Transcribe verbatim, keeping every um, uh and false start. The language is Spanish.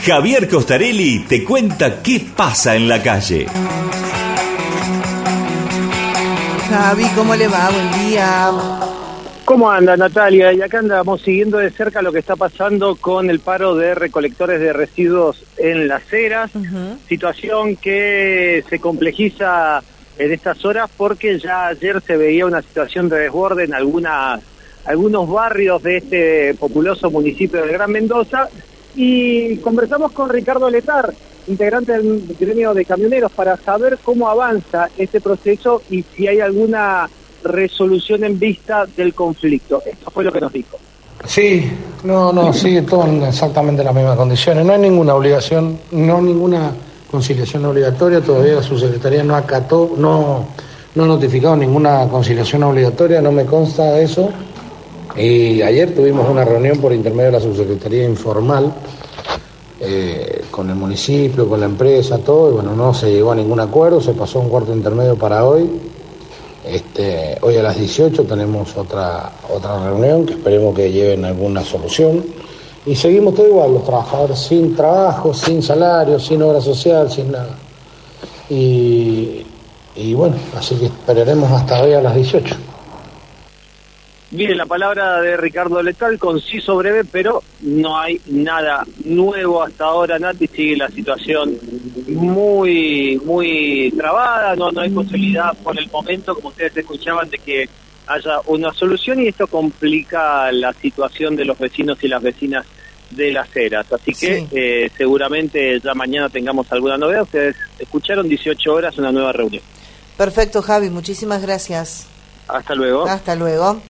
Javier Costarelli te cuenta qué pasa en la calle. Javi, ¿cómo le va? Buen día. ¿Cómo anda, Natalia? Y acá andamos siguiendo de cerca lo que está pasando con el paro de recolectores de residuos en Las Heras, uh-huh. Situación que se complejiza en estas horas porque ya ayer se veía una situación de desborde en algunas, algunos barrios de este populoso municipio del Gran Mendoza, y conversamos con Ricardo Letar, integrante del gremio de camioneros, para saber cómo avanza este proceso y si hay alguna resolución en vista del conflicto. Esto fue lo que nos dijo. Sí, no, no, sigue todo en exactamente las mismas condiciones. No hay ninguna obligación, no hay ninguna conciliación obligatoria. Todavía su secretaría no acató, no, no ha notificado ninguna conciliación obligatoria, no me consta eso. Y ayer tuvimos una reunión por intermedio de la subsecretaría informal eh, con el municipio, con la empresa, todo, y bueno, no se llegó a ningún acuerdo, se pasó un cuarto intermedio para hoy. Este, hoy a las dieciocho tenemos otra otra reunión que esperemos que lleven alguna solución, y seguimos todo igual, los trabajadores sin trabajo, sin salario, sin obra social, sin nada, y, y bueno, así que esperaremos hasta hoy a las dieciocho. Bien, la palabra de Ricardo Letal, conciso, breve, pero no hay nada nuevo hasta ahora, Nati. Sigue la situación muy muy trabada, no no hay posibilidad por el momento, como ustedes escuchaban, de que haya una solución, y esto complica la situación de los vecinos y las vecinas de Las Heras. Así que sí. eh, seguramente ya mañana tengamos alguna novedad. Ustedes escucharon, dieciocho horas, una nueva reunión. Perfecto, Javi, muchísimas gracias. Hasta luego. Hasta luego.